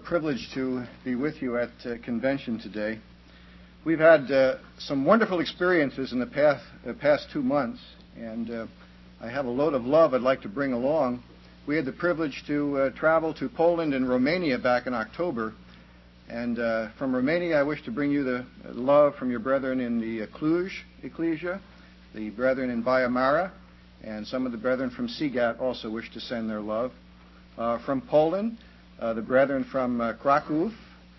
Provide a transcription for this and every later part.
privilege to be with you at convention today. We've had some wonderful experiences in the past 2 months, and I have a load of love I'd like to bring along. We had the privilege to travel to Poland and Romania back in October, and from Romania I wish to bring you the love from your brethren in the Cluj Ecclesia, the brethren in Baia Mare, and some of the brethren from Sigat also wish to send their love. From Poland, the brethren from Kraków,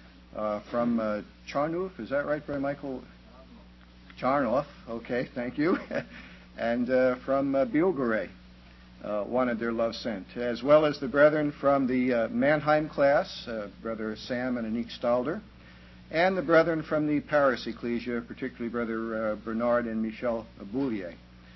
from Charnów, is that right, Brother Michael? Charnów, okay, thank you. And from Bielgorod wanted their love sent, as well as the brethren from the Mannheim class, Brother Sam and Anique Stalder, and the brethren from the Paris Ecclesia, particularly Brother Bernard and Michel Boulier.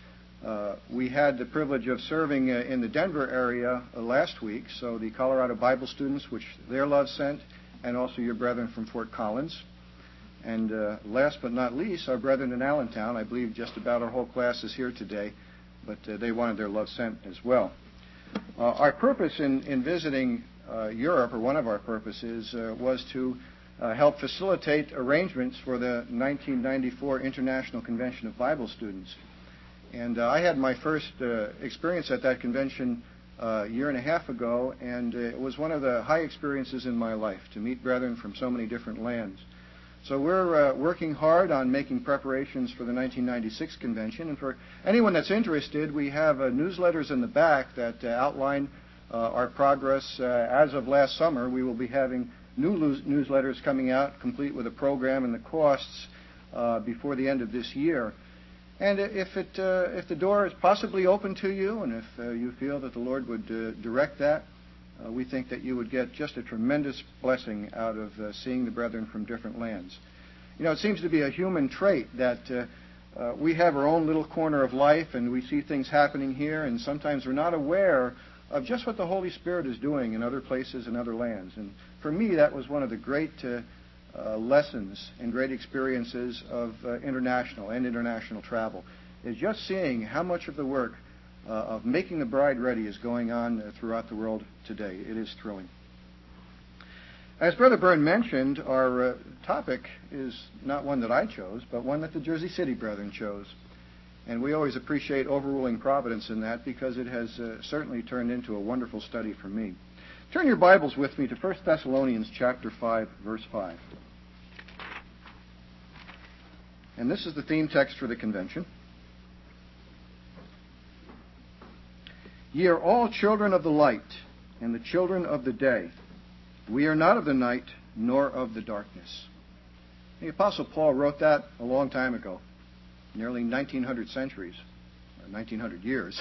We had the privilege of serving in the Denver area last week, so the Colorado Bible students, which their love sent, and also your brethren from Fort Collins. And last but not least, our brethren in Allentown. I believe just about our whole class is here today, but they wanted their love sent as well. Our purpose in visiting Europe, or one of our purposes, was to help facilitate arrangements for the 1994 International Convention of Bible Students. And I had my first experience at that convention a year and a half ago, and it was one of the high experiences in my life to meet brethren from so many different lands. So we're working hard on making preparations for the 1996 convention. And for anyone that's interested, we have newsletters in the back that outline our progress. As of last summer, we will be having new newsletters coming out, complete with a program and the costs before the end of this year. And if the door is possibly open to you, and if you feel that the Lord would direct that, we think that you would get just a tremendous blessing out of seeing the brethren from different lands. You know, it seems to be a human trait that we have our own little corner of life, and we see things happening here, and sometimes we're not aware of just what the Holy Spirit is doing in other places and other lands. And for me, that was one of the great lessons and great experiences of international travel, is just seeing how much of the work of making the bride ready is going on throughout the world today. It is thrilling. As Brother Byrne mentioned, our topic is not one that I chose, but one that the Jersey City brethren chose. And we always appreciate overruling providence in that, because it has certainly turned into a wonderful study for me. Turn your Bibles with me to 1 Thessalonians chapter 5, verse 5. And this is the theme text for the convention. Ye are all children of the light, and the children of the day. We are not of the night, nor of the darkness. The Apostle Paul wrote that a long time ago, nearly 1900 centuries, or 1900 years.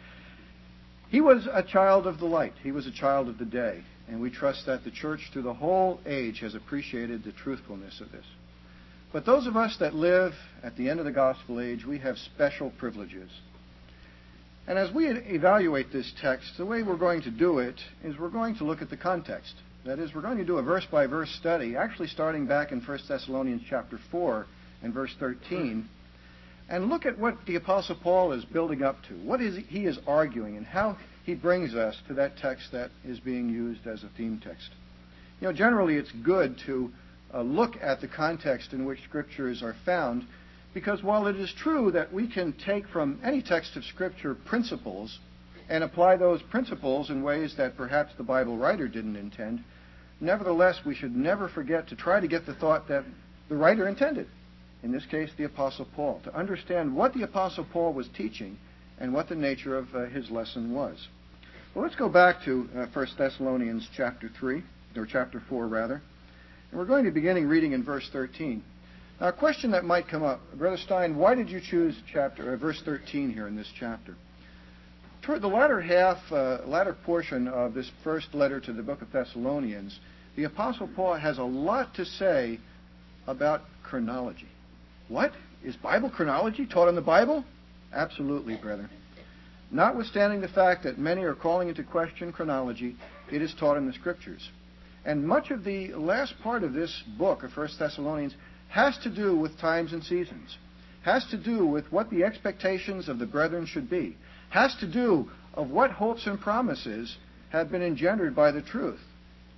He was a child of the light. He was a child of the day. And we trust that the church through the whole age has appreciated the truthfulness of this. But those of us that live at the end of the gospel age, we have special privileges. And as we evaluate this text, the way we're going to do it is we're going to look at the context. That is, we're going to do a verse-by-verse study, actually starting back in 1 Thessalonians chapter 4 and verse 13, and look at what the Apostle Paul is building up to, what he is arguing, and how he brings us to that text that is being used as a theme text. You know, generally it's good to look at the context in which Scriptures are found, because while it is true that we can take from any text of Scripture principles and apply those principles in ways that perhaps the Bible writer didn't intend, nevertheless we should never forget to try to get the thought that the writer intended, in this case the Apostle Paul, to understand what the Apostle Paul was teaching and what the nature of his lesson was. Well, let's go back to 1 Thessalonians chapter 3, or chapter 4 rather, and we're going to be beginning reading in verse 13. Now, a question that might come up, Brother Stein, why did you choose verse 13 here in this chapter? Toward the latter portion of this first letter to the book of Thessalonians, the Apostle Paul has a lot to say about chronology. What? Is Bible chronology taught in the Bible? Absolutely, brethren. Notwithstanding the fact that many are calling into question chronology, it is taught in the Scriptures. And much of the last part of this book of 1 Thessalonians has to do with times and seasons, has to do with what the expectations of the brethren should be, has to do of what hopes and promises have been engendered by the truth.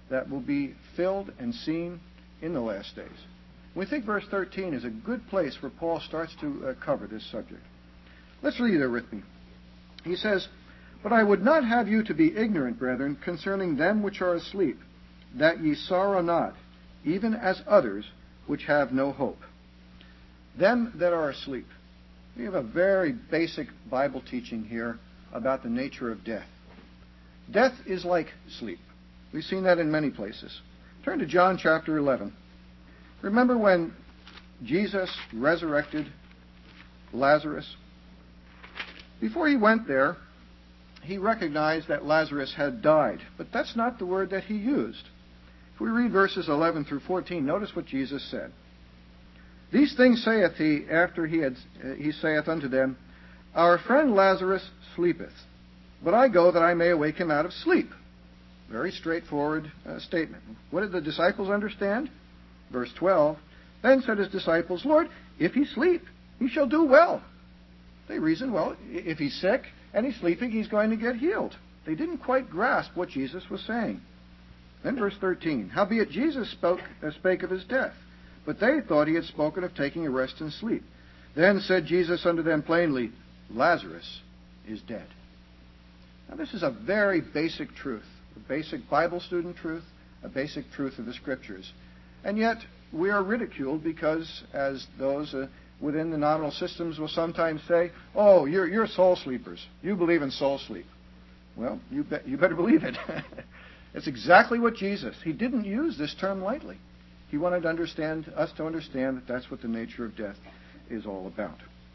that will be filled and seen in the last days. We think verse 13 is a good place where Paul starts to cover this subject. Let's read there with me. He says, "But I would not have you to be ignorant, brethren, concerning them which are asleep, that ye sorrow not, even as others which have no hope." Them that are asleep. We have a very basic Bible teaching here about the nature of death. Death is like sleep. We've seen that in many places. Turn to John chapter 11. Remember when Jesus resurrected Lazarus? Before he went there, he recognized that Lazarus had died, but that's not the word that he used. If we read verses 11 through 14, notice what Jesus said. "These things saith he, after he saith unto them, Our friend Lazarus sleepeth, but I go that I may awake him out of sleep." Very straightforward statement. What did the disciples understand? Verse 12, "Then said his disciples, Lord, if he sleep, he shall do well." They reasoned, well, if he's sick and he's sleeping, he's going to get healed. They didn't quite grasp what Jesus was saying. Then verse 13, "Howbeit Jesus spake of his death, but they thought he had spoken of taking a rest and sleep. Then said Jesus unto them plainly, Lazarus is dead." Now this is a very basic truth, a basic Bible student truth, a basic truth of the Scriptures. And yet we are ridiculed because, as those within the nominal systems will sometimes say, "Oh, you're soul sleepers. You believe in soul sleep." Well, you better believe it. It's exactly what Jesus. He didn't use this term lightly. He wanted us to understand that that's what the nature of death is all about.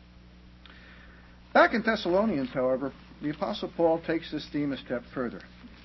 Back in Thessalonians, however, the Apostle Paul takes this theme a step further.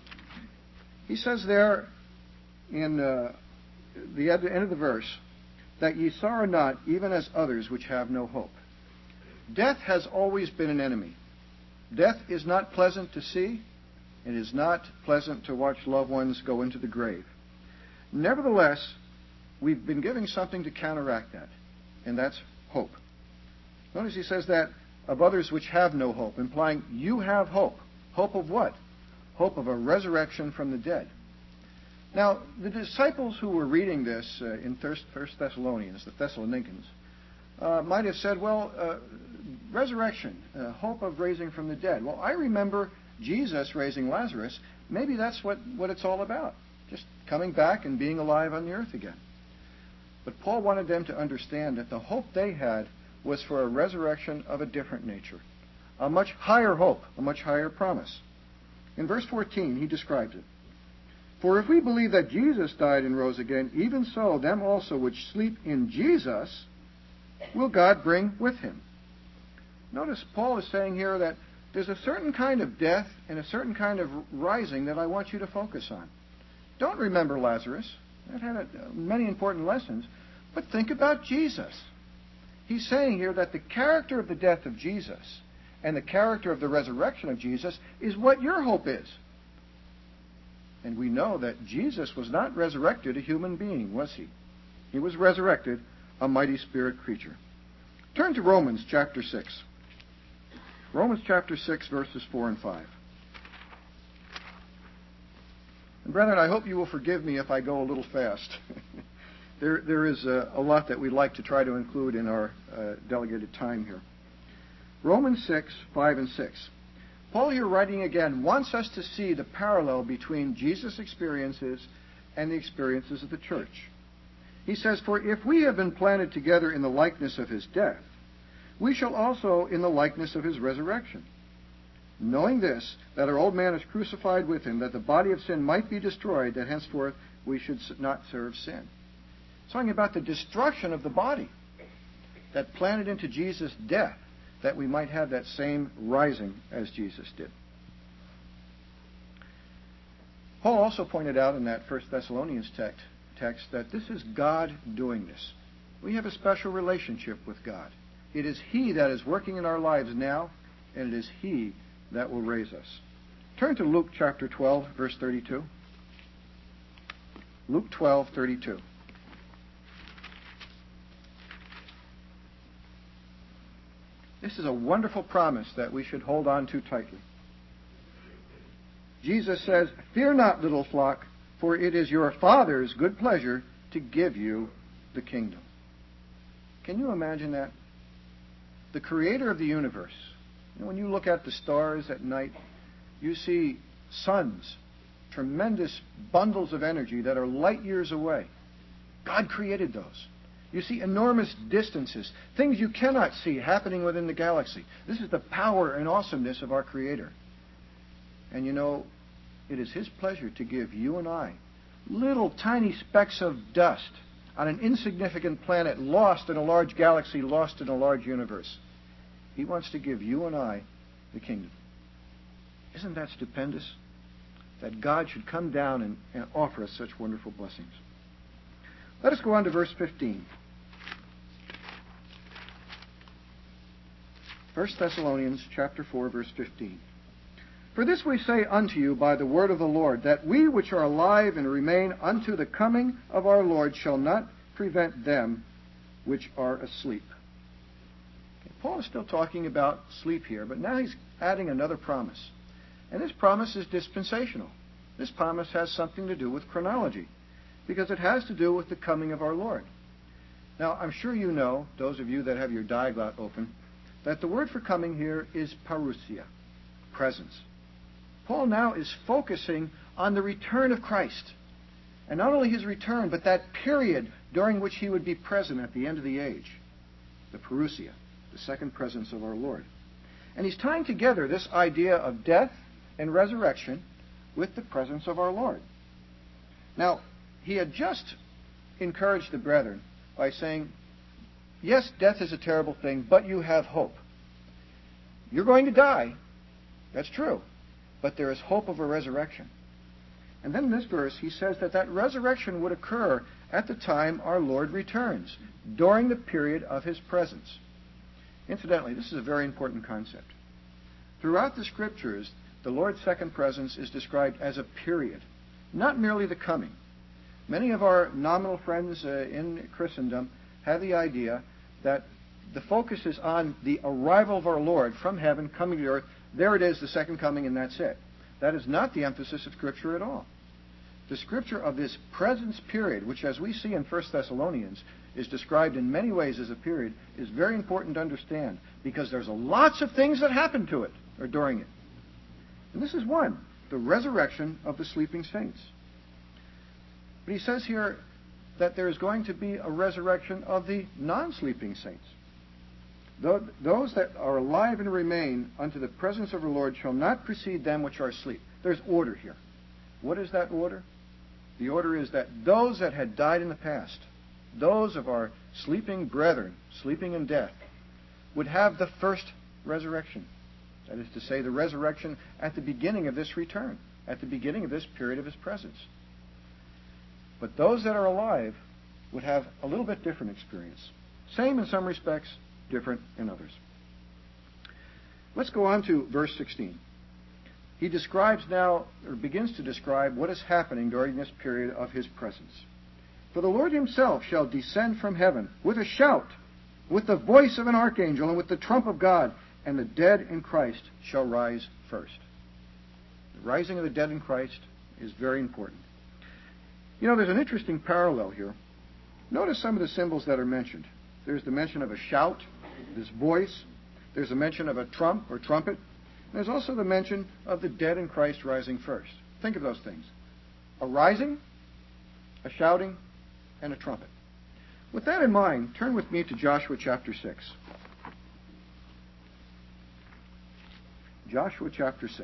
He says there in the end of the verse, "That ye sorrow not, even as others which have no hope." Death has always been an enemy. Death is not pleasant to see. It is not pleasant to watch loved ones go into the grave. Nevertheless, we've been given something to counteract that, and that's hope. Notice he says that of others which have no hope, implying you have hope. Hope of what? Hope of a resurrection from the dead. Now, the disciples who were reading this in 1 Thessalonians, the Thessalonians, might have said, well, resurrection, hope of raising from the dead. Well, I remember Jesus raising Lazarus. Maybe that's what it's all about, just coming back and being alive on the earth again. But Paul wanted them to understand that the hope they had was for a resurrection of a different nature, a much higher hope, a much higher promise. In verse 14, he describes it. "For if we believe that Jesus died and rose again, even so them also which sleep in Jesus will God bring with him." Notice Paul is saying here that there's a certain kind of death and a certain kind of rising that I want you to focus on. Don't remember Lazarus. That had many important lessons. But think about Jesus. He's saying here that the character of the death of Jesus and the character of the resurrection of Jesus is what your hope is. And we know that Jesus was not resurrected a human being, was he? He was resurrected a mighty spirit creature. Turn to Romans chapter 6. Romans chapter 6, verses 4 and 5. And brethren, I hope you will forgive me if I go a little fast. There is a lot that we'd like to try to include in our delegated time here. Romans 6, 5 and 6. Paul here writing again wants us to see the parallel between Jesus' experiences and the experiences of the church. He says, "For if we have been planted together in the likeness of his death, we shall also in the likeness of his resurrection. Knowing this, that our old man is crucified with him, that the body of sin might be destroyed, that henceforth we should not serve sin." It's talking about the destruction of the body that planted into Jesus' death, that we might have that same rising as Jesus did. Paul also pointed out in that 1 Thessalonians text that this is God doing this. We have a special relationship with God. It is He that is working in our lives now, and it is He that will raise us. Turn to Luke chapter 12, verse 32. Luke 12, 32. This is a wonderful promise that we should hold on to tightly. Jesus says, "Fear not, little flock, for it is your Father's good pleasure to give you the kingdom. Can you imagine that? The creator of the universe. When you look at the stars at night, you see suns, tremendous bundles of energy that are light years away. God created those. You see enormous distances, things you cannot see happening within the galaxy. This is the power and awesomeness of our Creator. And you know, it is His pleasure to give you and I little tiny specks of dust on an insignificant planet lost in a large galaxy, lost in a large universe. He wants to give you and I the kingdom. Isn't that stupendous? That God should come down and offer us such wonderful blessings. Let us go on to verse 15. 1 Thessalonians chapter 4, verse 15. For this we say unto you by the word of the Lord, that we which are alive and remain unto the coming of our Lord shall not prevent them which are asleep. Okay, Paul is still talking about sleep here, but now he's adding another promise. And this promise is dispensational. This promise has something to do with chronology, because it has to do with the coming of our Lord. Now, I'm sure you know, those of you that have your diaglot open, that the word for coming here is parousia, presence. Paul now is focusing on the return of Christ. And not only his return, but that period during which he would be present at the end of the age. The parousia, the second presence of our Lord. And he's tying together this idea of death and resurrection with the presence of our Lord. Now, he had just encouraged the brethren by saying, yes, death is a terrible thing, but you have hope. You're going to die. That's true. But there is hope of a resurrection. And then in this verse, he says that that resurrection would occur at the time our Lord returns, during the period of his presence. Incidentally, this is a very important concept. Throughout the Scriptures, the Lord's second presence is described as a period, not merely the coming. Many of our nominal friends in Christendom have the idea that the focus is on the arrival of our Lord from heaven, coming to earth. There it is, the second coming, and that's it. That is not the emphasis of Scripture at all. The Scripture of this presence period, which as we see in 1 Thessalonians, is described in many ways as a period, is very important to understand, because there's lots of things that happen to it, or during it. And this is one, the resurrection of the sleeping saints. But he says here that there is going to be a resurrection of the non-sleeping saints. Those that are alive and remain unto the presence of the Lord shall not precede them which are asleep. There's order here. What is that order? The order is that those that had died in the past, those of our sleeping brethren, sleeping in death, would have the first resurrection. That is to say, the resurrection at the beginning of this return, at the beginning of this period of his presence. But those that are alive would have a little bit different experience. Same in some respects, different in others. Let's go on to verse 16. He describes now, or begins to describe, what is happening during this period of his presence. For the Lord himself shall descend from heaven with a shout, with the voice of an archangel, and with the trump of God, and the dead in Christ shall rise first. The rising of the dead in Christ is very important. You know, there's an interesting parallel here. Notice some of the symbols that are mentioned. There's the mention of a shout, this voice. There's a mention of a trump or trumpet. There's also the mention of the dead in Christ rising first. Think of those things. A rising, a shouting, and a trumpet. With that in mind, turn with me to Joshua chapter 6. Joshua chapter 6.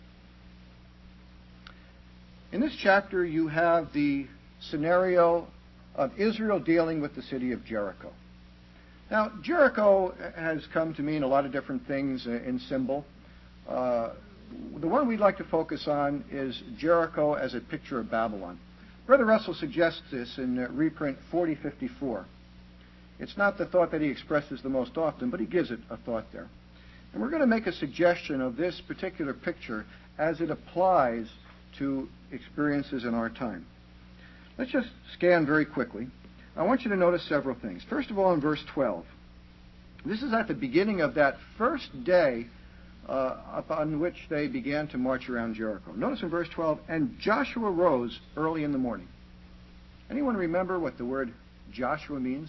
In this chapter, you have the scenario of Israel dealing with the city of Jericho. Now, Jericho has come to mean a lot of different things in symbol. The one we'd like to focus on is Jericho as a picture of Babylon. Brother Russell suggests this in reprint 4054. It's not the thought that he expresses the most often, but he gives it a thought there. And we're going to make a suggestion of this particular picture as it applies to experiences in our time. Let's just scan very quickly. I want you to notice several things. First of all, in verse 12, this is at the beginning of that first day upon which they began to march around Jericho. Notice in verse 12, and Joshua rose early in the morning. Anyone remember what the word Joshua means?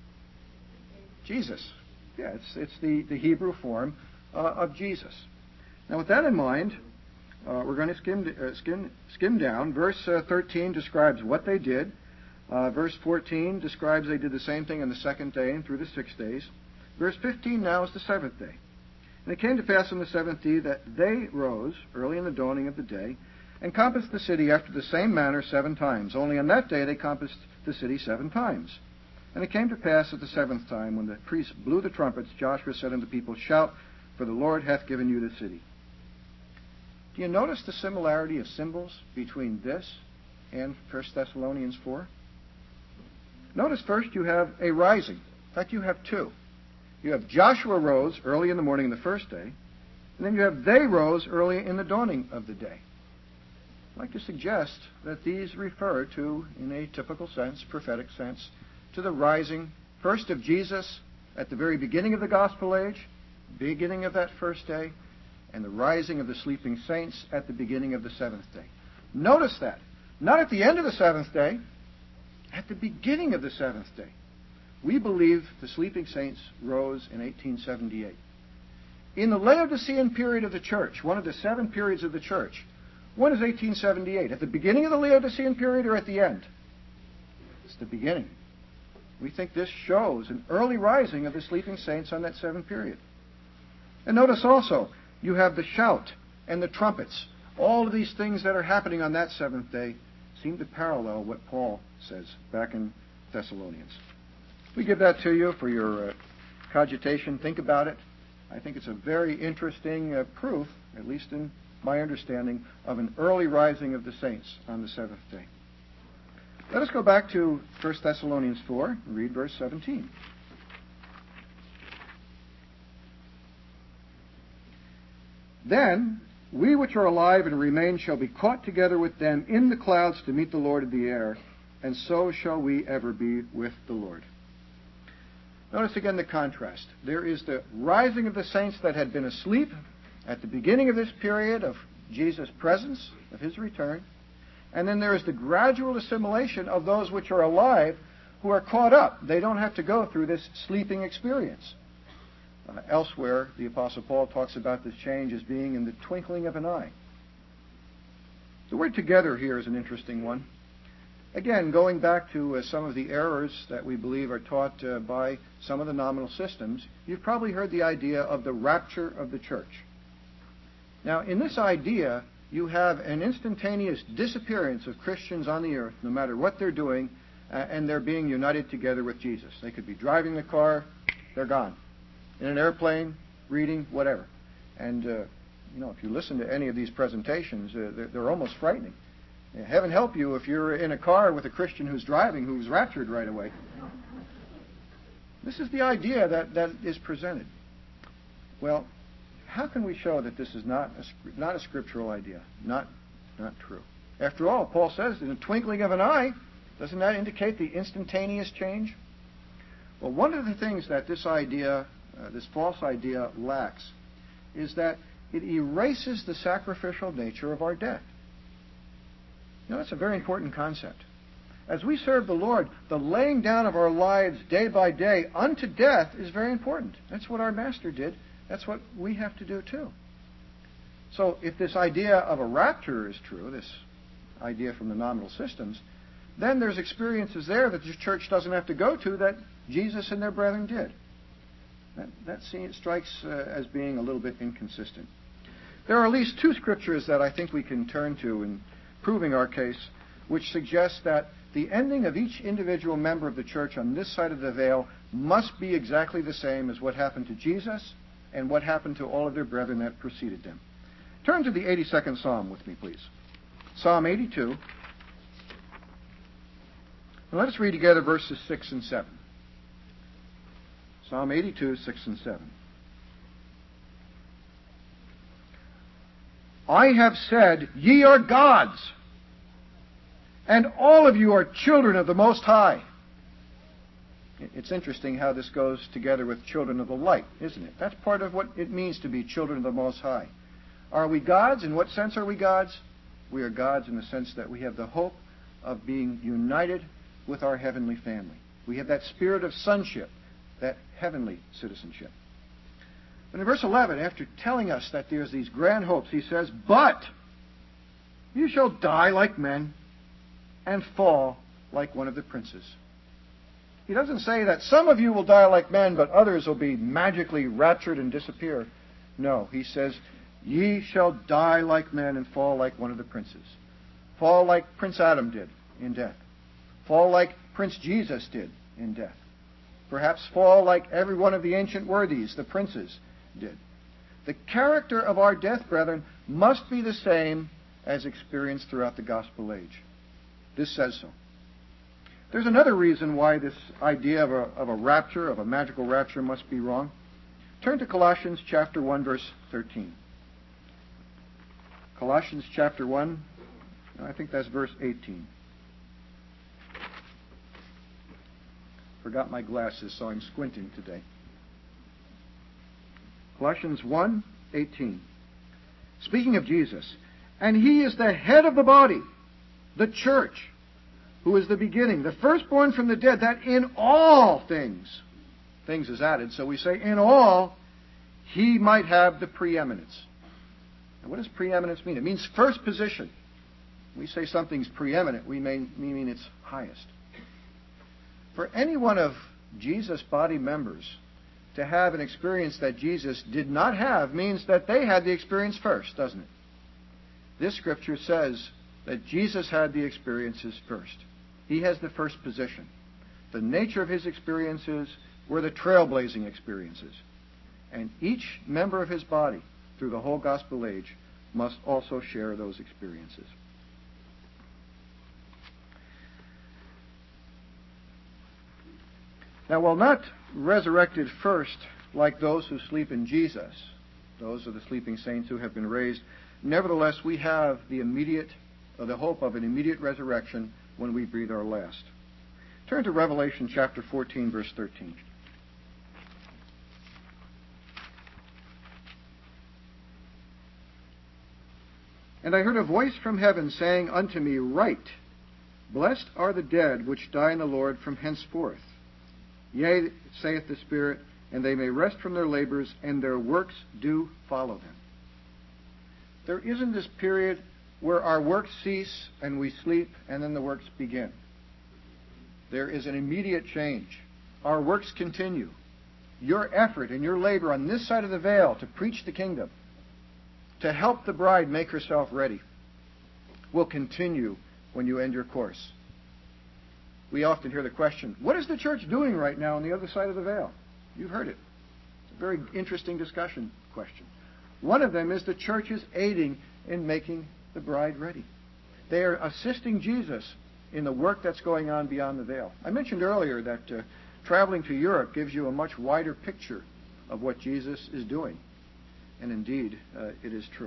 Jesus. Yeah, it's the Hebrew form of Jesus. Now, with that in mind, we're going to skim down. Verse 13 describes what they did. Verse 14 describes they did the same thing on the second day and through the 6 days. Verse 15 now is the seventh day. And it came to pass on the seventh day that they rose early in the dawning of the day and compassed the city after the same manner 7 times. Only on that day they compassed the city 7 times. And it came to pass at the 7th time, when the priests blew the trumpets, Joshua said unto the people, shout, for the Lord hath given you the city. Do you notice the similarity of symbols between this and 1 Thessalonians 4? Notice first you have a rising. In fact, you have 2. You have Joshua rose early in the morning in the first day, and then you have they rose early in the dawning of the day. I'd like to suggest that these refer to, in a typical sense, prophetic sense, to the rising, first of Jesus at the very beginning of the gospel age, beginning of that first day, and the rising of the sleeping saints at the beginning of the 7th day. Notice that. Not at the end of the 7th day, at the beginning of the 7th day. We believe the sleeping saints rose in 1878. In the Laodicean period of the church, one of the 7 periods of the church, when is 1878? At the beginning of the Laodicean period or at the end? It's the beginning. We think this shows an early rising of the sleeping saints on that 7th period. And notice also, you have the shout and the trumpets. All of these things that are happening on that 7th day seem to parallel what Paul says back in Thessalonians. We give that to you for your cogitation. Think about it. I think it's a very interesting proof, at least in my understanding, of an early rising of the saints on the 7th day. Let us go back to 1 Thessalonians 4 and read verse 17. Then we which are alive and remain shall be caught together with them in the clouds to meet the Lord in the air, and so shall we ever be with the Lord. Notice again the contrast. There is the rising of the saints that had been asleep at the beginning of this period of Jesus' presence, of his return. And then there is the gradual assimilation of those which are alive who are caught up. They don't have to go through this sleeping experience. Elsewhere, the Apostle Paul talks about this change as being in the twinkling of an eye. The word together here is an interesting one. Again, going back to some of the errors that we believe are taught by some of the nominal systems, you've probably heard the idea of the rapture of the church. Now, in this idea, you have an instantaneous disappearance of Christians on the earth, no matter what they're doing, and they're being united together with Jesus. They could be driving the car, they're gone. In an airplane, reading, whatever. And, if you listen to any of these presentations, they're almost frightening. Heaven help you if you're in a car with a Christian who's driving, who's raptured right away. This is the idea that is presented. Well, how can we show that this is not a scriptural idea? Not true. After all, Paul says, in the twinkling of an eye, doesn't that indicate the instantaneous change? Well, one of the things that this idea, this false idea, lacks is that it erases the sacrificial nature of our death. That's a very important concept. As we serve the Lord, the laying down of our lives day by day unto death is very important. That's what our Master did. That's what we have to do too. So if this idea of a rapture is true, this idea from the nominal systems, then there's experiences there that the church doesn't have to go to that Jesus and their brethren did. That strikes as being a little bit inconsistent. There are at least 2 scriptures that I think we can turn to in proving our case, which suggests that the ending of each individual member of the church on this side of the veil must be exactly the same as what happened to Jesus and what happened to all of their brethren that preceded them. Turn to the 82nd Psalm with me, please. Psalm 82. And let us read together verses 6 and 7. Psalm 82, 6 and 7. I have said, ye are gods, and all of you are children of the Most High. It's interesting how this goes together with children of the light, isn't it? That's part of what it means to be children of the Most High. Are we gods? In what sense are we gods? We are gods in the sense that we have the hope of being united with our heavenly family. We have that spirit of sonship, that heavenly citizenship. But in verse 11, after telling us that there's these grand hopes, he says, "But you shall die like men and fall like one of the princes." He doesn't say that some of you will die like men, but others will be magically raptured and disappear. No, he says, "Ye shall die like men and fall like one of the princes." Fall like Prince Adam did in death. Fall like Prince Jesus did in death. Perhaps fall like every one of the ancient worthies, the princes, did. The character of our death, brethren, must be the same as experienced throughout the gospel age. This says so. There's another reason why this idea of a rapture, of a magical rapture, must be wrong. Turn to Colossians chapter 1, verse 13. Colossians chapter 1, I think that's verse 18. Forgot my glasses, so I'm squinting today. Colossians 1:18. Speaking of Jesus, "And he is the head of the body, the church, who is the beginning, the firstborn from the dead, that in all things," things is added, so we say in all, "he might have the preeminence." Now, what does preeminence mean? It means first position. When we say something's preeminent, we mean it's highest. For any one of Jesus' body members to have an experience that Jesus did not have means that they had the experience first, doesn't it? This scripture says that Jesus had the experiences first. He has the first position. The nature of his experiences were the trailblazing experiences. And each member of his body, through the whole gospel age, must also share those experiences. Now, while not resurrected first like those who sleep in Jesus, those are the sleeping saints who have been raised, nevertheless we have the hope of an immediate resurrection when we breathe our last. Turn to Revelation chapter 14, verse 13. "And I heard a voice from heaven saying unto me, Write, Blessed are the dead which die in the Lord from henceforth. Yea, saith the Spirit, and they may rest from their labors, and their works do follow them." There isn't this period where our works cease and we sleep and then the works begin. There is an immediate change. Our works continue. Your effort and your labor on this side of the veil to preach the kingdom, to help the bride make herself ready, will continue when you end your course. We often hear the question, what is the church doing right now on the other side of the veil? You've heard it. It's a very interesting discussion question. One of them is the church is aiding in making the bride ready. They are assisting Jesus in the work that's going on beyond the veil. I mentioned earlier that traveling to Europe gives you a much wider picture of what Jesus is doing. And indeed, it is true.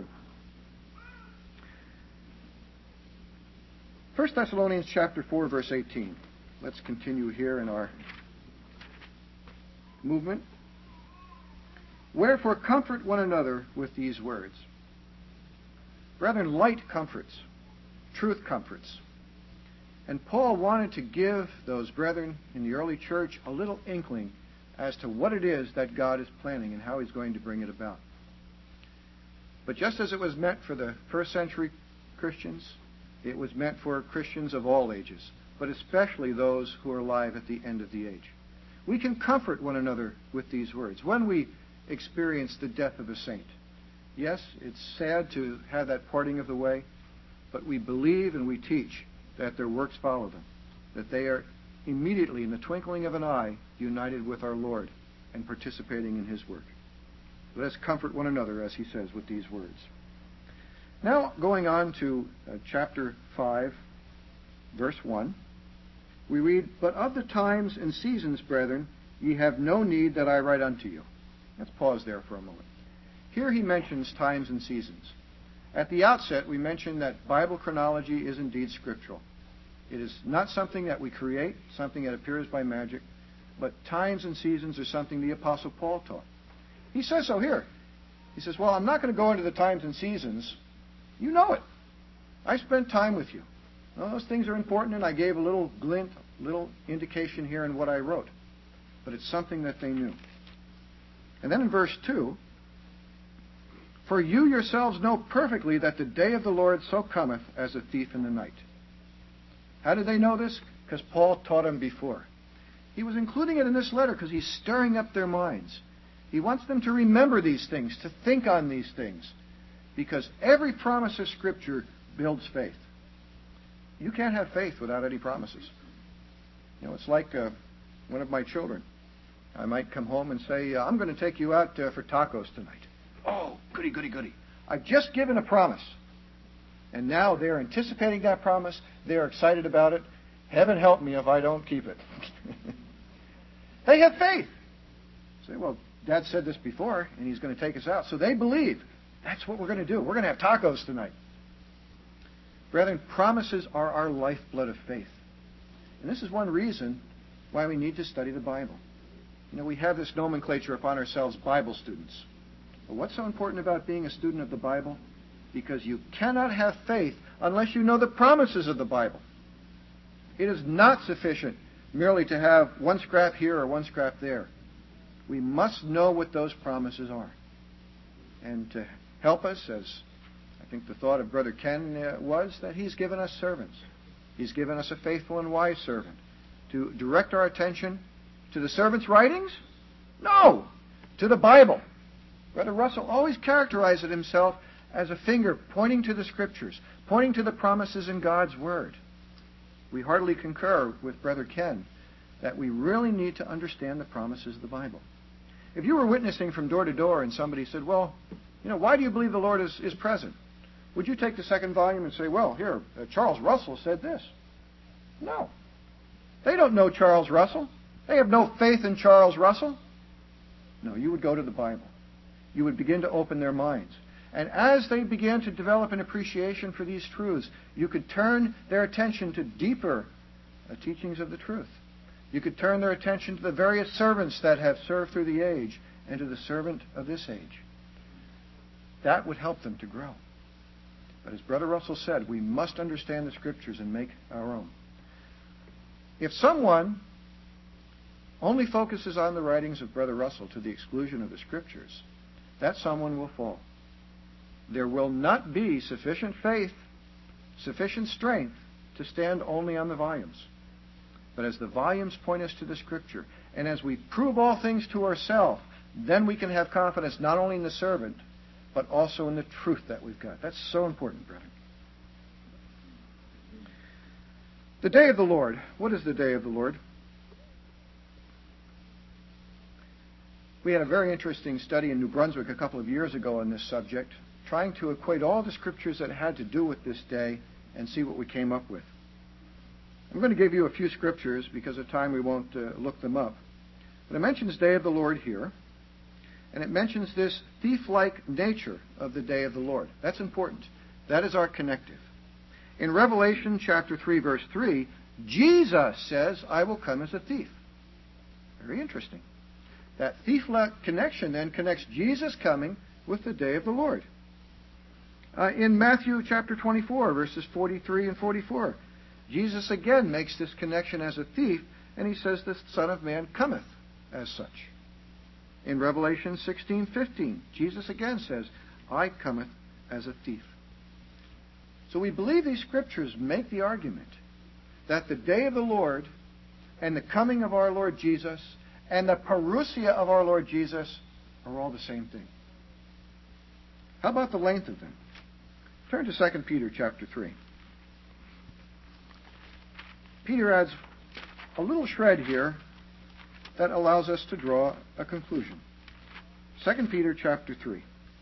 1 Thessalonians chapter 4, verse 18. Let's continue here in our movement. "Wherefore comfort one another with these words." Brethren, light comforts, truth comforts. And Paul wanted to give those brethren in the early church a little inkling as to what it is that God is planning and how he's going to bring it about. But just as it was meant for the first century Christians, it was meant for Christians of all ages, but especially those who are alive at the end of the age. We can comfort one another with these words. When we experience the death of a saint, yes, it's sad to have that parting of the way, but we believe and we teach that their works follow them, that they are immediately, in the twinkling of an eye, united with our Lord and participating in his work. Let us comfort one another, as he says, with these words. Now, going on to chapter 5, verse 1, we read, "But of the times and seasons, brethren, ye have no need that I write unto you." Let's pause there for a moment. Here he mentions times and seasons. At the outset, we mentioned that Bible chronology is indeed scriptural. It is not something that we create, something that appears by magic, but times and seasons are something the Apostle Paul taught. He says so here. He says, well, I'm not going to go into the times and seasons. You know it. I spent time with you. Well, those things are important, and I gave a little glint, a little indication here in what I wrote. But it's something that they knew. And then in verse 2, for you yourselves know perfectly that the day of the Lord so cometh as a thief in the night. How did they know this? Because Paul taught them before. He was including it in this letter because he's stirring up their minds. He wants them to remember these things, to think on these things. Because every promise of Scripture builds faith. You can't have faith without any promises. You know, it's like one of my children. I might come home and say, I'm going to take you out for tacos tonight. Oh, goody, goody, goody. I've just given a promise. And now they're anticipating that promise. They're excited about it. Heaven help me if I don't keep it. They have faith. Say, well, Dad said this before, and he's going to take us out. So they believe. That's what we're going to do. We're going to have tacos tonight. Brethren, promises are our lifeblood of faith. And this is one reason why we need to study the Bible. You know, we have this nomenclature upon ourselves, Bible students. But what's so important about being a student of the Bible? Because you cannot have faith unless you know the promises of the Bible. It is not sufficient merely to have one scrap here or one scrap there. We must know what those promises are. And to help us, as I think the thought of Brother Ken was, that he's given us servants. He's given us a faithful and wise servant to direct our attention to the servant's writings? No, to the Bible. Brother Russell always characterized it himself as a finger pointing to the Scriptures, pointing to the promises in God's Word. We heartily concur with Brother Ken that we really need to understand the promises of the Bible. If you were witnessing from door to door and somebody said, well, you know, why do you believe the Lord is present? Would you take the second volume and say, well, here, Charles Russell said this? No. They don't know Charles Russell. They have no faith in Charles Russell. No, you would go to the Bible. You would begin to open their minds. And as they began to develop an appreciation for these truths, you could turn their attention to deeper teachings of the truth. You could turn their attention to the various servants that have served through the age and to the servant of this age. That would help them to grow. But as Brother Russell said, we must understand the Scriptures and make our own. If someone only focuses on the writings of Brother Russell to the exclusion of the Scriptures, that someone will fall. There will not be sufficient faith, sufficient strength to stand only on the volumes. But as the volumes point us to the Scripture, and as we prove all things to ourselves, then we can have confidence not only in the servant, but also in the truth that we've got. That's so important, brethren. The day of the Lord. What is the day of the Lord? We had a very interesting study in New Brunswick a couple of years ago on this subject, trying to equate all the Scriptures that had to do with this day and see what we came up with. I'm going to give you a few Scriptures. Because of time we won't look them up. But it mentions Day of the Lord here, and it mentions this thief-like nature of the Day of the Lord. That's important. That is our connective. In Revelation chapter 3, verse 3, Jesus says, I will come as a thief. Very interesting. That thief-like connection then connects Jesus coming with the day of the Lord. In Matthew chapter 24, verses 43 and 44, Jesus again makes this connection as a thief, and he says the Son of Man cometh as such. In Revelation 16:15, Jesus again says, I cometh as a thief. So we believe these Scriptures make the argument that the day of the Lord and the coming of our Lord Jesus and the parousia of our Lord Jesus are all the same thing. How about the length of them? Turn to 2 Peter chapter 3. Peter adds a little shred here that allows us to draw a conclusion. 2 Peter chapter 3.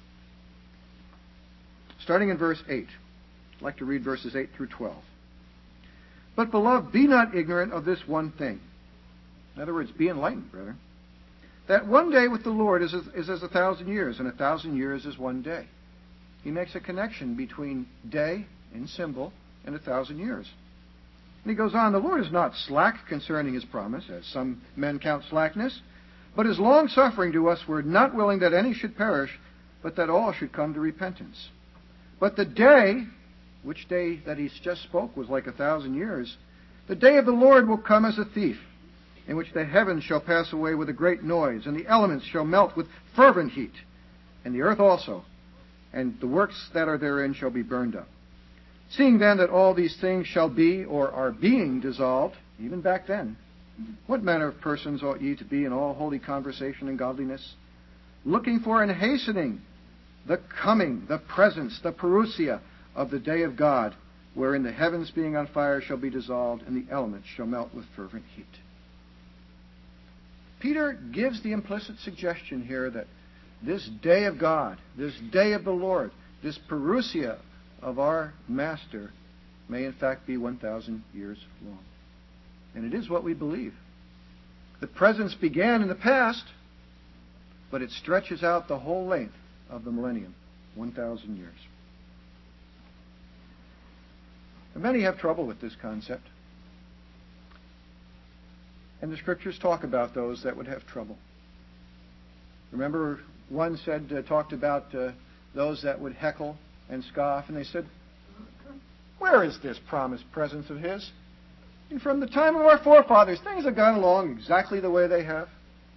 Starting in verse 8. I'd like to read verses 8 through 12. But, beloved, be not ignorant of this one thing. In other words, be enlightened, brethren. That one day with the Lord is as 1,000 years, and 1,000 years is one day. He makes a connection between day in symbol and 1,000 years. And he goes on, the Lord is not slack concerning his promise, as some men count slackness, but is long-suffering to us, word, not willing that any should perish, but that all should come to repentance. But the day, which day that he just spoke was like 1,000 years, the day of the Lord will come as a thief, in which the heavens shall pass away with a great noise, and the elements shall melt with fervent heat, and the earth also, and the works that are therein shall be burned up. Seeing then that all these things shall be, or are being, dissolved, even back then, what manner of persons ought ye to be in all holy conversation and godliness, looking for and hastening the coming, the presence, the parousia of the day of God, wherein the heavens being on fire shall be dissolved, and the elements shall melt with fervent heat. Peter gives the implicit suggestion here that this day of God, this day of the Lord, this parousia of our Master may in fact be 1,000 years long. And it is what we believe. The presence began in the past, but it stretches out the whole length of the millennium, 1,000 years. And many have trouble with this concept. And the Scriptures talk about those that would have trouble. Remember, one talked about those that would heckle and scoff, and they said, where is this promised presence of his? And from the time of our forefathers, things have gone along exactly the way they have.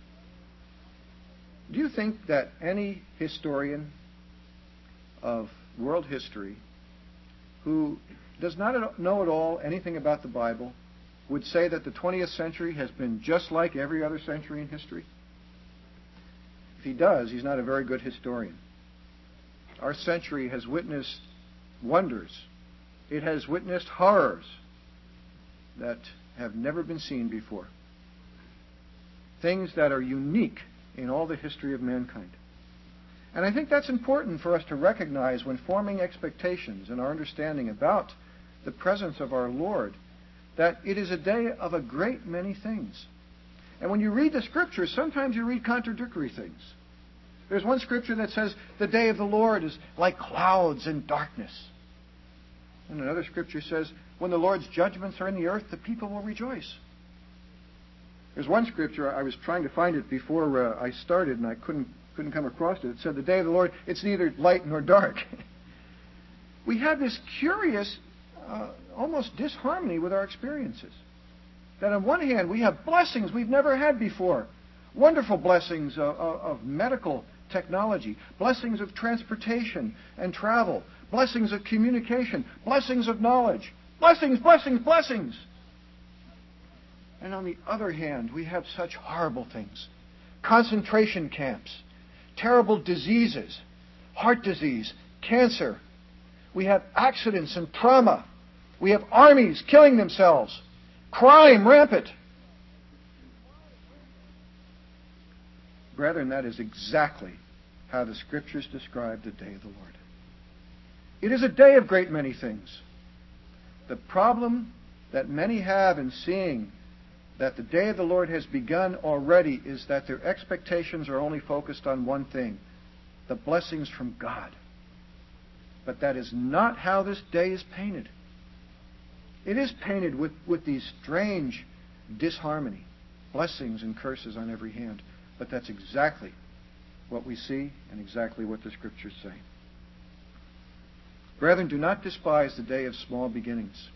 Do you think that any historian of world history who does not know at all anything about the Bible would say that the 20th century has been just like every other century in history? If he does, he's not a very good historian. Our century has witnessed wonders. It has witnessed horrors that have never been seen before. Things that are unique in all the history of mankind. And I think that's important for us to recognize when forming expectations and our understanding about the presence of our Lord, that it is a day of a great many things. And when you read the Scriptures, sometimes you read contradictory things. There's one Scripture that says the day of the Lord is like clouds and darkness. And another Scripture says when the Lord's judgments are in the earth, the people will rejoice. There's one Scripture, I was trying to find it before I started, and I couldn't come across it. It said the day of the Lord, it's neither light nor dark. We have this curious, almost disharmony with our experiences. That on one hand, we have blessings we've never had before. Wonderful blessings of medical technology, blessings of transportation and travel, blessings of communication, blessings of knowledge, blessings, blessings, blessings. And on the other hand, we have such horrible things. Concentration camps, terrible diseases, heart disease, cancer. We have accidents and trauma. We have armies killing themselves, crime rampant. Brethren, that is exactly how the Scriptures describe the day of the Lord. It is a day of great many things. The problem that many have in seeing that the day of the Lord has begun already is that their expectations are only focused on one thing, the blessings from God. But that is not how this day is painted. It is painted with these strange disharmony, blessings and curses on every hand. But that's exactly what we see and exactly what the Scriptures say. Brethren, do not despise the day of small beginnings.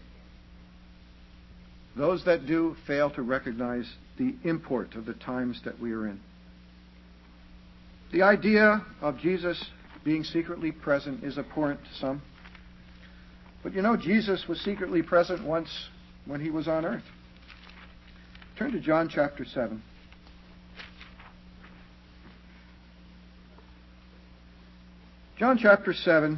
Those that do fail to recognize the import of the times that we are in. The idea of Jesus being secretly present is abhorrent to some. But you know, Jesus was secretly present once when he was on earth. Turn to John chapter 7. John chapter 7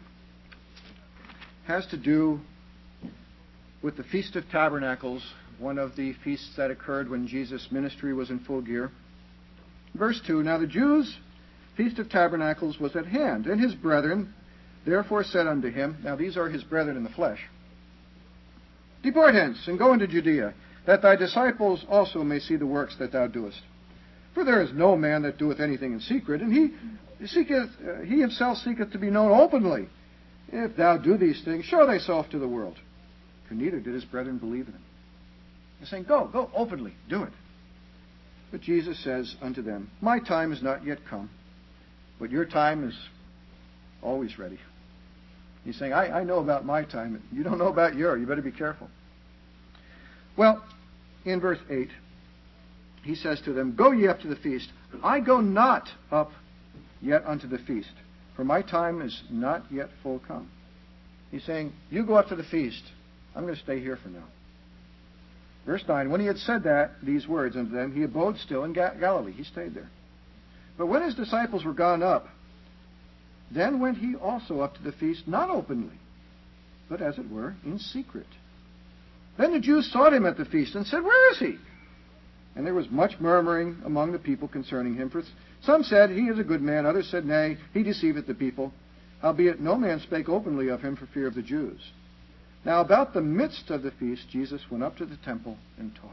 has to do with the Feast of Tabernacles, one of the feasts that occurred when Jesus' ministry was in full gear. Verse 2, Now the Jews' Feast of Tabernacles was at hand, and his brethren therefore said unto him, now these are his brethren in the flesh, Depart hence, and go into Judea, that thy disciples also may see the works that thou doest. For there is no man that doeth anything in secret, and he himself seeketh to be known openly. If thou do these things, show thyself to the world. for neither did his brethren believe in him. They're saying, go openly, do it. But Jesus says unto them, my time is not yet come, but your time is always ready. He's saying, I know about my time. You don't know about yours. You better be careful. Well, in verse 8, he says to them, go ye up to the feast. I go not up yet unto the feast, for my time is not yet full come. He's saying, you go up to the feast. I'm going to stay here for now. Verse 9, when he had said these words unto them, he abode still in Galilee. He stayed there. But when his disciples were gone up, then went he also up to the feast, not openly, but as it were, in secret. Then the Jews sought him at the feast, and said, where is he? And there was much murmuring among the people concerning him. For some said, he is a good man. Others said, nay, he deceiveth the people. Howbeit no man spake openly of him for fear of the Jews. Now about the midst of the feast, Jesus went up to the temple and taught.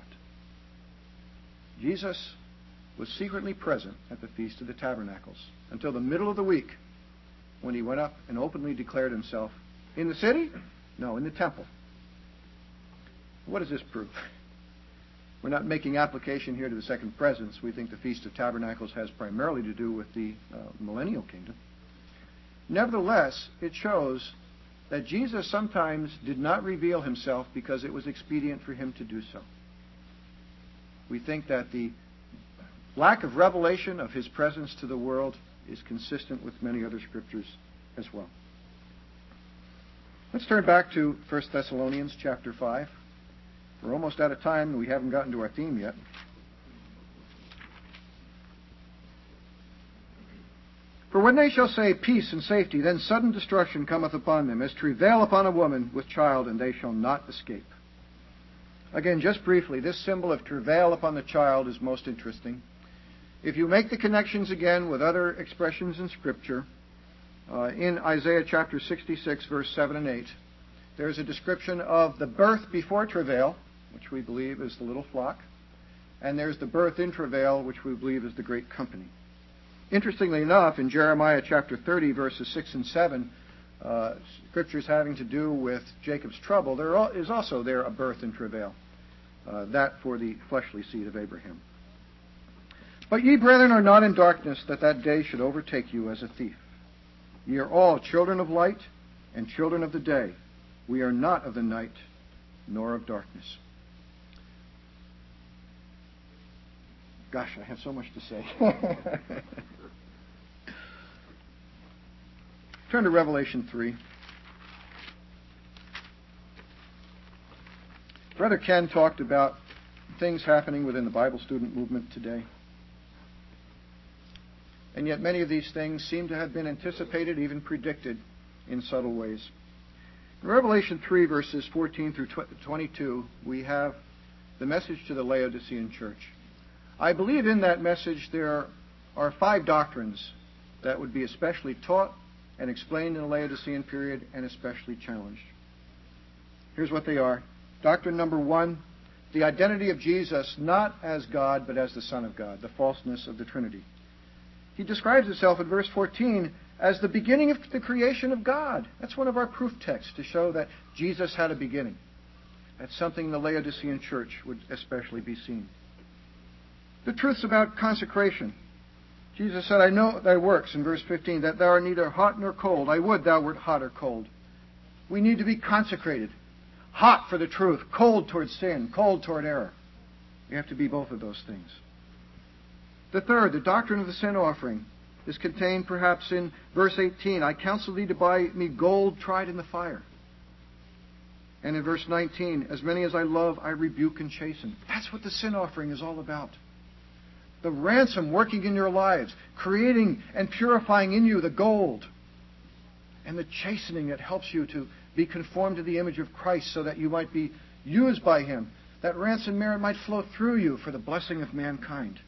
Jesus was secretly present at the Feast of the Tabernacles until the middle of the week, when he went up and openly declared himself in the city? No, in the temple. What does this prove? We're not making application here to the second presence. We think the Feast of Tabernacles has primarily to do with the millennial kingdom. Nevertheless, it shows that Jesus sometimes did not reveal himself because it was expedient for him to do so. We think that the lack of revelation of his presence to the world is consistent with many other scriptures as well. Let's turn back to 1 Thessalonians chapter 5. We're almost out of time, and we haven't gotten to our theme yet. For when they shall say peace and safety, then sudden destruction cometh upon them, as travail upon a woman with child, and they shall not escape. Again, just briefly, this symbol of travail upon the child is most interesting. If you make the connections again with other expressions in Scripture, in Isaiah chapter 66, verse 7 and 8, there's a description of the birth before travail, which we believe is the little flock, and there's the birth in travail, which we believe is the great company. Interestingly enough, in Jeremiah chapter 30, verses 6 and 7, scriptures having to do with Jacob's trouble, there is also there a birth in travail, that for the fleshly seed of Abraham. But ye, brethren, are not in darkness, that day should overtake you as a thief. Ye are all children of light and children of the day. We are not of the night, nor of darkness. Gosh, I have so much to say. Turn to Revelation 3. Brother Ken talked about things happening within the Bible student movement today. And yet many of these things seem to have been anticipated, even predicted, in subtle ways. In Revelation 3, verses 14 through 22, we have the message to the Laodicean church. I believe in that message there are 5 doctrines that would be especially taught and explained in the Laodicean period and especially challenged. Here's what they are. Doctrine number 1, the identity of Jesus not as God but as the Son of God, the falseness of the Trinity. He describes himself in verse 14 as the beginning of the creation of God. That's one of our proof texts to show that Jesus had a beginning. That's something the Laodicean church would especially be seen. The truths about consecration. Jesus said, I know thy works, in verse 15, that thou art neither hot nor cold. I would thou wert hot or cold. We need to be consecrated. Hot for the truth, cold toward sin, cold toward error. We have to be both of those things. The third, the doctrine of the sin offering, is contained perhaps in verse 18. I counsel thee to buy me gold tried in the fire. And in verse 19, as many as I love, I rebuke and chasten. That's what the sin offering is all about. The ransom working in your lives, creating and purifying in you the gold. And the chastening that helps you to be conformed to the image of Christ so that you might be used by Him. That ransom merit might flow through you for the blessing of mankind.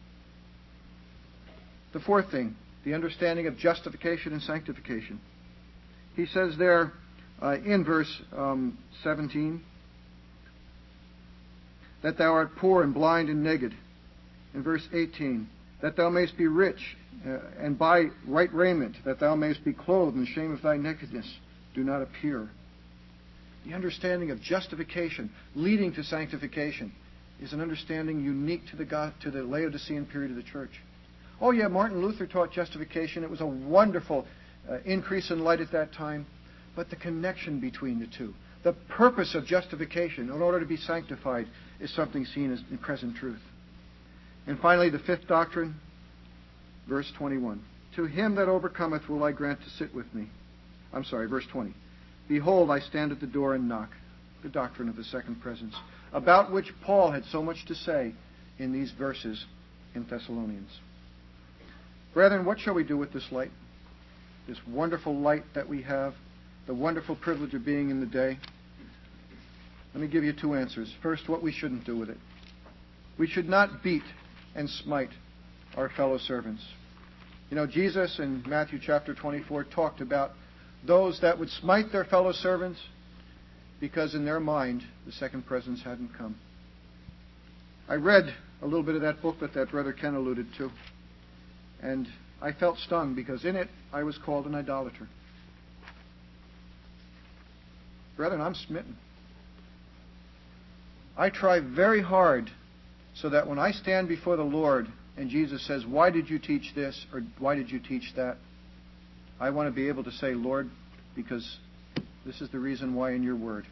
The fourth thing, the understanding of justification and sanctification. He says there in verse 17 that thou art poor and blind and naked. In verse 18, that thou mayst be rich and buy right raiment, that thou mayst be clothed, and the shame of thy nakedness do not appear. The understanding of justification leading to sanctification is an understanding unique to the Laodicean period of the church. Oh yeah, Martin Luther taught justification. It was a wonderful increase in light at that time. But the connection between the two, the purpose of justification in order to be sanctified, is something seen as in present truth. And finally, the fifth doctrine, verse 21. To him that overcometh will I grant to sit with me. Verse 20. Behold, I stand at the door and knock. The doctrine of the second presence, about which Paul had so much to say in these verses in Thessalonians. Brethren, what shall we do with this light? This wonderful light that we have, the wonderful privilege of being in the day. Let me give you two answers. First, what we shouldn't do with it. We should not beat and smite our fellow servants. You know, Jesus in Matthew chapter 24 talked about those that would smite their fellow servants because in their mind the second presence hadn't come. I read a little bit of that book that Brother Ken alluded to, and I felt stung because in it I was called an idolater. Brethren, I'm smitten. I try very hard so that when I stand before the Lord and Jesus says, why did you teach this or why did you teach that? I want to be able to say, Lord, because this is the reason why in your word.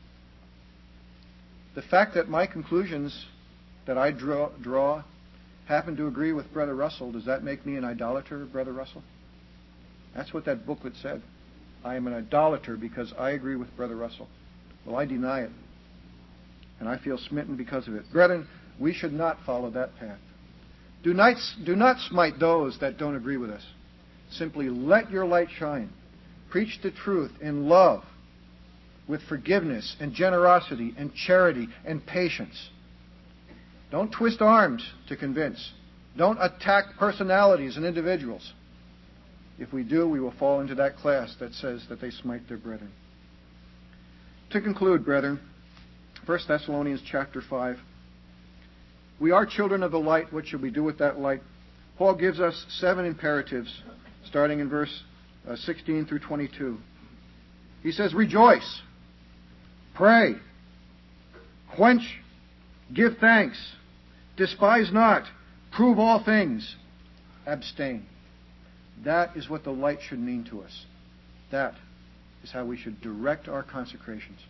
The fact that my conclusions that I draw happen to agree with Brother Russell, does that make me an idolater, Brother Russell? That's what that booklet said. I am an idolater because I agree with Brother Russell. Well, I deny it. And I feel smitten because of it. Brethren, we should not follow that path. Do not smite those that don't agree with us. Simply let your light shine. Preach the truth in love, with forgiveness and generosity and charity and patience. Don't twist arms to convince. Don't attack personalities and individuals. If we do, we will fall into that class that says that they smite their brethren. To conclude, brethren, 1 Thessalonians chapter 5. We are children of the light. What should we do with that light? Paul gives us 7 imperatives, starting in verse 16 through 22. He says, rejoice, pray, quench, give thanks, despise not, prove all things, abstain. That is what the light should mean to us. That is how we should direct our consecrations.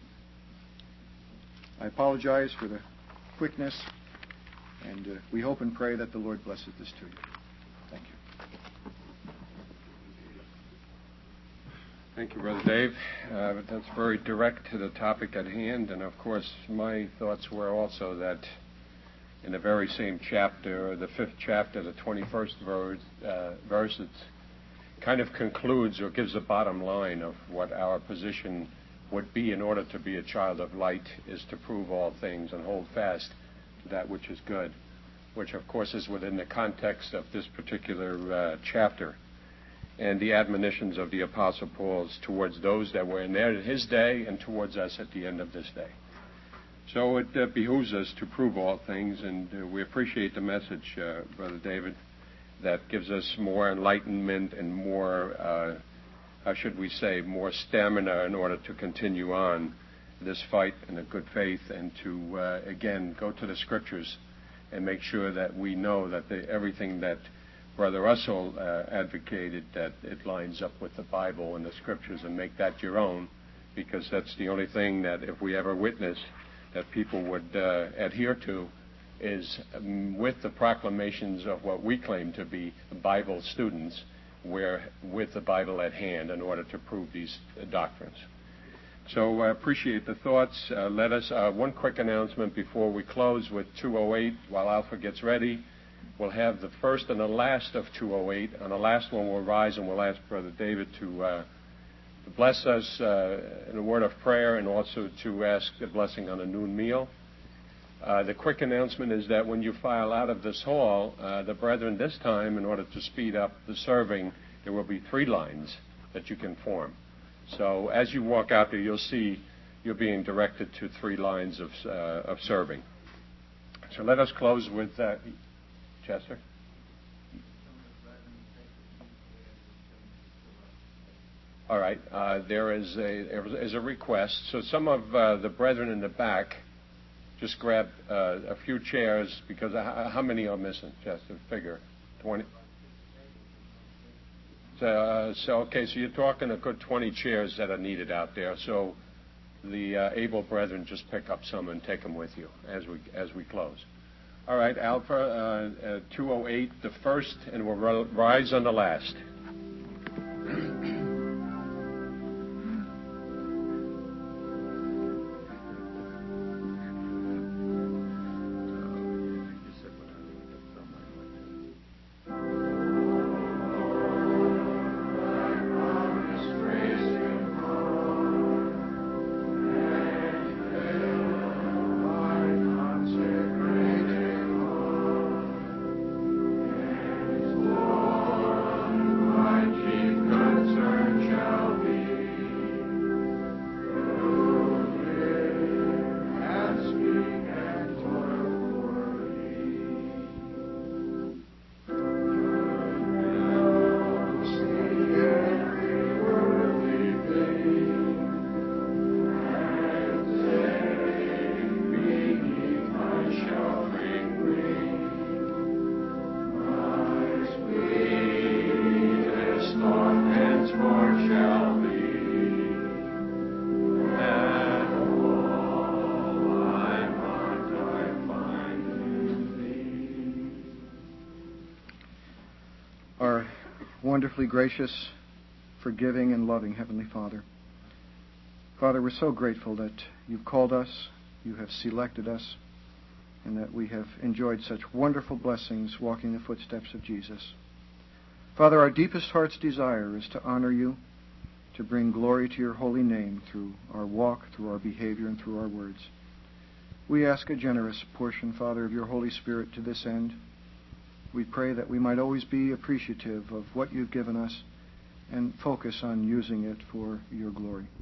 I apologize for the quickness, and we hope and pray that the Lord blesses this to you. Thank you. Thank you, Brother Dave. That's very direct to the topic at hand, and of course my thoughts were also that in the very same chapter, the 5th chapter, the 21st verse, it kind of concludes or gives a bottom line of what our position would be in order to be a child of light, is to prove all things and hold fast to that which is good, which of course is within the context of this particular chapter and the admonitions of the Apostle Paul towards those that were in his day and towards us at the end of this day. So it behooves us to prove all things, and we appreciate the message, Brother David, that gives us more enlightenment and more, how should we say, more stamina in order to continue on this fight in a good faith and to, again, go to the Scriptures and make sure that we know that everything that Brother Russell advocated, that it lines up with the Bible and the Scriptures, and make that your own, because that's the only thing that if we ever witness that people would adhere to is with the proclamations of what we claim to be Bible students, where with the Bible at hand in order to prove these doctrines. So I appreciate the thoughts. Let us, one quick announcement before we close with 208 while Alpha gets ready. We'll have the first and the last of 208. On the last one we'll rise and we'll ask Brother David to bless us in a word of prayer and also to ask a blessing on a noon meal. The quick announcement is that when you file out of this hall, the brethren this time, in order to speed up the serving, there will be 3 lines that you can form. So as you walk out there, you'll see you're being directed to 3 lines of serving. So let us close with Chester. All right. There is a request. So some of the brethren in the back, just grab a few chairs, because how many are missing? Just a figure. 20? So okay, so you're talking a good 20 chairs that are needed out there. So the able brethren just pick up some and take them with you as we close. All right, Alpha 208, the first, and we'll rise on the last. Wonderfully gracious, forgiving, and loving Heavenly Father. Father, we're so grateful that you've called us, you have selected us, and that we have enjoyed such wonderful blessings walking the footsteps of Jesus. Father, our deepest heart's desire is to honor you, to bring glory to your holy name through our walk, through our behavior, and through our words. We ask a generous portion, Father, of your Holy Spirit to this end. We pray that we might always be appreciative of what you've given us and focus on using it for your glory.